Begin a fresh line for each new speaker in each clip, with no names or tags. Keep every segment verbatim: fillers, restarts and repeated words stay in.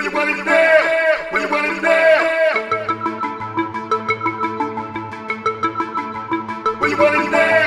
you want it now? Where you want it now? Where you want it now?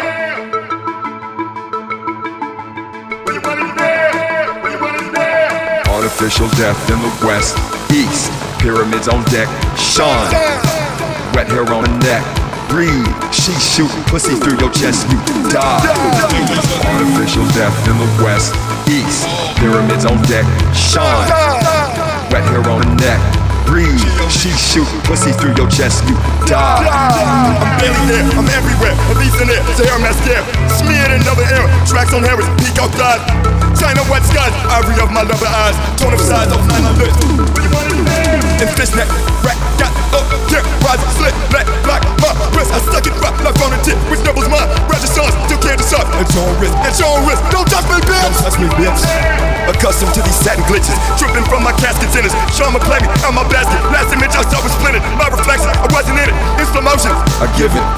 Where you want it now? Where you want it now?
Artificial death in the west, east, pyramids on deck, shine. Wet hair on the neck, breathe. She shoot pussy through your chest, you die. Artificial death in the west, east, pyramids on deck, shine. Wet hair on the neck, breathe. She shoot pussy through your chest, you die.
I'm barely there, I'm everywhere, at least in there, Sahara mascara, smeared in another era, tracks on Harris, peak outside, China wet skies, ivory of my lover eyes, tone of size of nine hundred. In fishnet, rack, got up, yeah, rise, slit, black, black, my wrist, I stuck it rock, like on a tip, which doubles mine, registrants, still can't decide, and your wrist, and your wrist, don't touch me, bitch, don't touch me, bitch. Accustomed to these satin glitches, tripping from my casket tennis, Sean McClary out my basket, last image I saw was splintered, my reflection, I wasn't in it, it's slow motion,
I give it.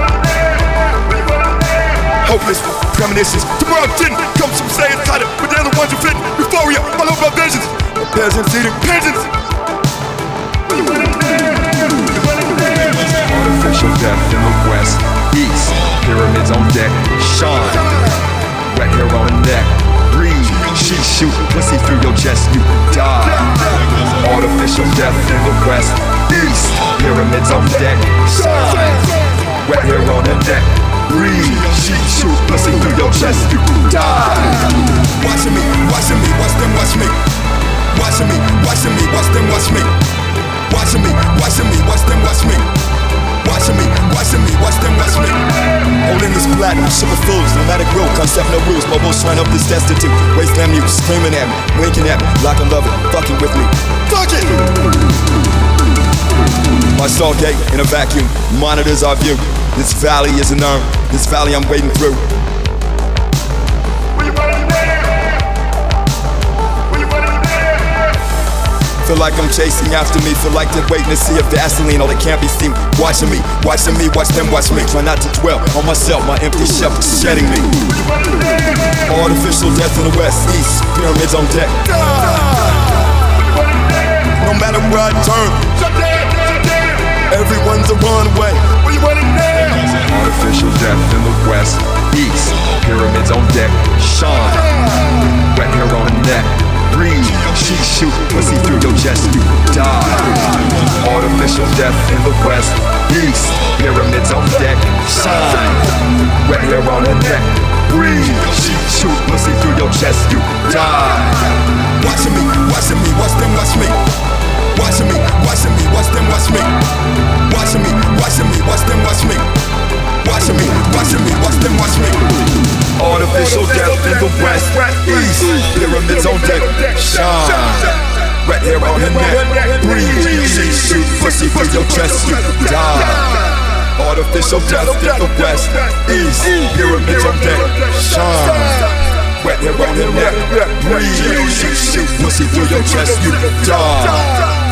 Hopeless premonitions, tomorrow didn't come from saying tighter, but they're the ones who fit, euphoria, all over my visions, the peasants eating pigeons.
Artificial death in the west, east, pyramids on deck, shine. Wet hair on the neck, breathe. She shoot pussy through your chest, you die. Artificial death in the west, east, pyramids on deck, shine. Wet hair on the neck, breathe. She shoot pussy through your chest, you die.
Watching me, watching me, watch them watch me. Watching me, watching me, watch them watch me. Watching me, watching me, watch them watch me. Watching me, watching me, watch them watch me. Holding this platinum, sugar fools, no matter grow, concept no rules. Mobiles trying up this destitute, wasteland mute, screaming at me, winking at me, like I love it, fucking with me. Fuck it! My stargate in a vacuum, monitors our view. This valley is an urn, this valley I'm wading through. Feel like I'm chasing after me, feel like they're waiting to see if Vaseline, all that can't be seen. Watching me, watching me, watch them watch me. Try not to dwell on myself, my empty shelf is shedding me. Artificial death in the west, east, pyramids on deck. No matter where I turn, everyone's a runaway.
Artificial death in the west, east, pyramids on deck, shine. Wet hair on the neck, breathe. She shoot pussy through your chest, you die. Artificial death in the west, east, pyramids on deck, shine. Wet hair on the neck, breathe. She shoot pussy through your chest, you die.
Watching me, watching me, watch them watch me. Watching me, watching me, watch them watch me. Watching me, watching me, watch them watch me. Watching me, watching me, watch them watch me.
Artificial death in the west, east, pyramids on deck, shine. Red hair on the neck, breathe. She shoot pussy through your chest, you die. Artificial death in the west, east, pyramids on deck, shine. Wet hair on the neck, breathe. She shoot pussy through your chest, you die.